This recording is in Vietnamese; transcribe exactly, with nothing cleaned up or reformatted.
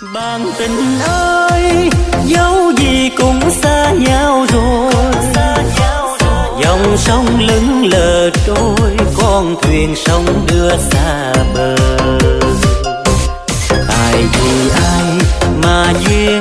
Bạn tình ơi, dẫu gì cũng xa nhau rồi. Dòng sông lững lờ trôi, con thuyền sông đưa xa bờ. Tại vì ai mà duyên